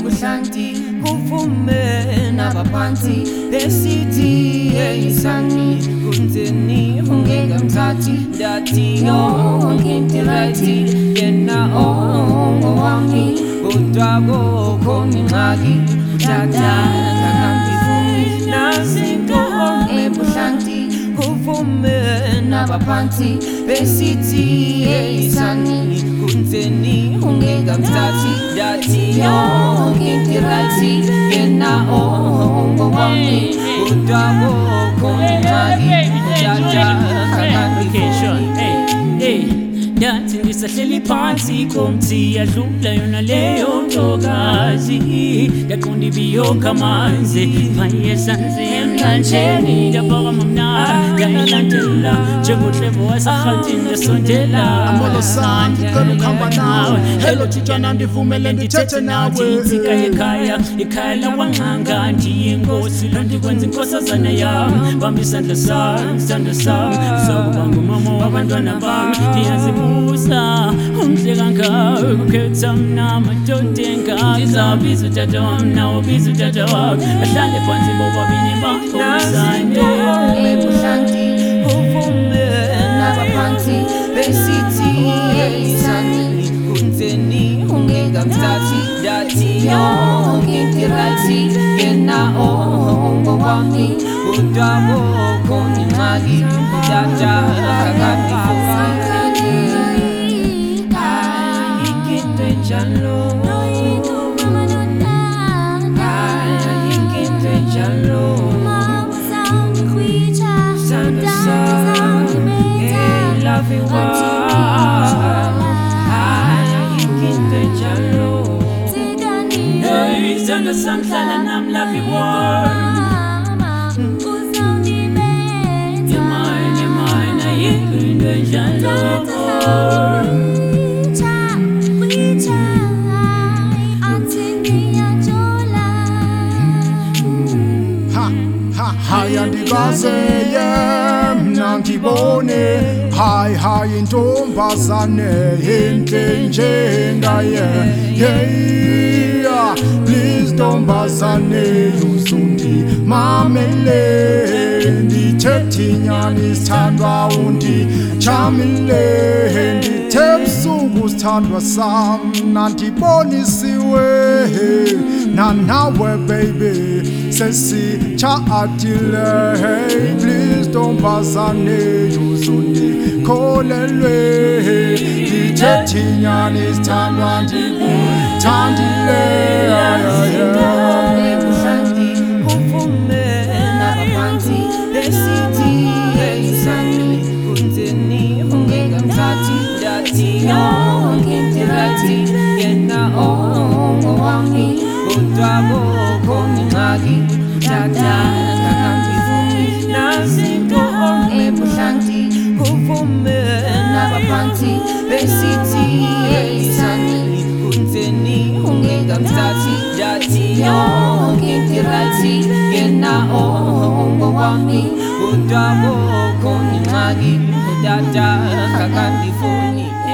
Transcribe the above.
ebuhlanti kuvume nabaphansi besithi eyisani kunzeni ungekamthathi ndathi yonke into right yena ongowami kodwa kokhona ingxaki tata ngangangifuni nazinto ebuhlanti kuvume nabaphansi besithi eyisani kunzeni ungekamthathi ndathi yonke into right yena ongowami kodwa kokhona ingxaki tata ngangangifuni Nathi ngisahleli phansi komthi yadlula yona leyo ntokazi yaqonda ibiyokha amanzi phayesanzi emlanjeni yabaka mamnandi yayilandela njengotlevo wasarhatini yasondela amolosandi cela ukuhamba nawe hello thitshana ndivumele ndithethe nawe ekhaya lawanqanga ndiyinkosi lo ndikwenza inkosazana yam bamba isandla sami sokuba ngumama wabantwana bam ndiyazibuza umhle kangaka ukhetha mna madoda engaka ndizabiza utata wam nawo biza utata wam ahlale phansi bobabini bakholisane ebuhlanti kuvume nabaphansi besithi eyisani kunzeni ungekamthathi ndathi yonke into right yena ongowami kodwa kokhona ingxaki tata ngangangifuni ayikho enjalo ayikho enjalo loving one ayikho enjalo hey sanda samhlala nam loving one ayikho enjalo haya ndibazeye mna ndibone hayi intombazane intle njengaye please ntombazane uzundimamele ndithethi inyani sithandwa undijamile ndithe busuku sithandwa sam nandibonisiwe nanawe baby sesitshatile please ntombazane uzundikholelwe ndithethi inyani sithandwa ndikuthandile ebuhlanti kuvume nabaphansi besithi eyisani kunzeni ungekamthathi ndathi yonke into right yena ongowami kodwa kokhona ingxaki tata ngangangifuni nazinto ebuhlanti kuvume nabaphansi besithi eyisani kunzeni ungekamthathi ndathi yonke into right yena ongowami kodwa kokhona ingxaki tata ngangangifuni